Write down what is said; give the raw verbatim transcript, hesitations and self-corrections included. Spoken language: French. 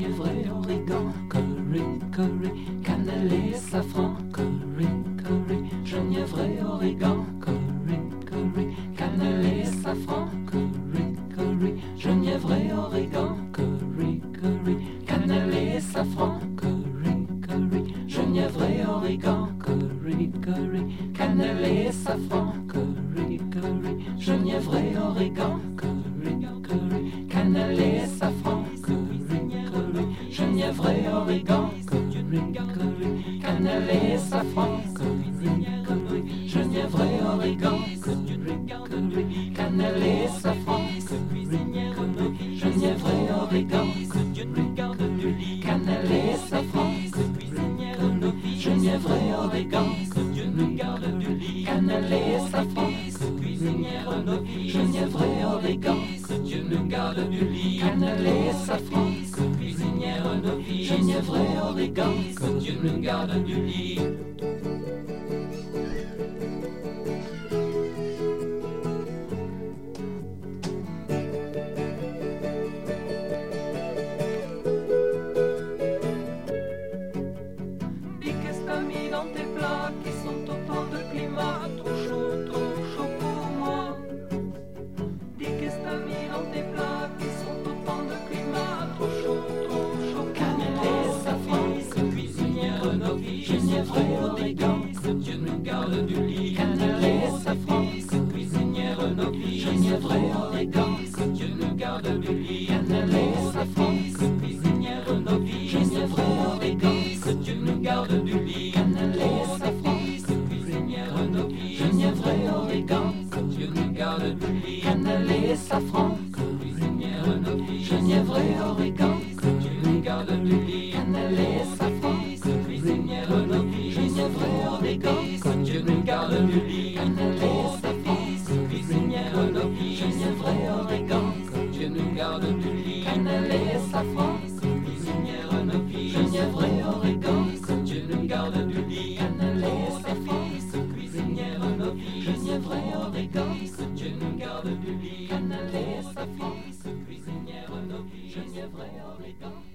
genièvre et origan, curry, curry, cannelle et safran, curry, curry, genièvre et origan, curry, curry, cannelle et safran, curry, curry, genièvre et origan, curry, curry, cannelle et safran, curry, curry, genièvre et origan, curry, curry, cannelle et safran, curry, curry, genièvre et origan, curry, curry, cannelle et safran, curry, curry, genièvre et origan, curry, curry, cannelle et safran, curry, curry, genièvre et origan, curry, curry, cannelle et safran, curry, curry, genièvre et origan, curry, curry, cannelle et safran, curry, curry, genièvre et origan, curry, curry, cannelle et safran, curry, curry, genièvre et origan, Dieu nous garde du lit, cannelle et safran, cuisinière novice, genièvre et origan, que Dieu nous garde du lit. Dis qu'est-ce que t'as mis dans tes plats qui sont autant de climats, trop chaud, trop chaud pour moi. Dis qu'est-ce que t'as mis dans tes plats qui sont autant de climats, trop chaud, trop chaud. Cannelle et safran, que cuisinière novice, genièvre et origan, que Dieu nous garde du lit. Cannelle et safran, que cuisinière novice, genièvre et origan, que Dieu nous garde du lit. Cannelle et safran, que cuisinière novice, genièvre et origan, que Dieu nous garde du lit. Cannelle et safran, que cuisinière novice, genièvre et origan, que Dieu nous garde du lit. Cannelle et safran, que cuisinière novice, genièvre et origan, que Dieu nous garde du lit. Cannelle et safran, que cuisinière novice, genièvre et origan, que Dieu nous garde du lit. Cannelle et safran, que cuisinière novice, genièvre et origan, que Dieu nous garde du lit. Cannelle et safran, que cuisinière novice, genièvre et origan, que Dieu nous garde du lit. Cannelle et safran, que cuisinière novice, genièvre et origan, que Dieu nous garde du lit. Cannelle et safran, que cuisinière novice, genièvre et origan.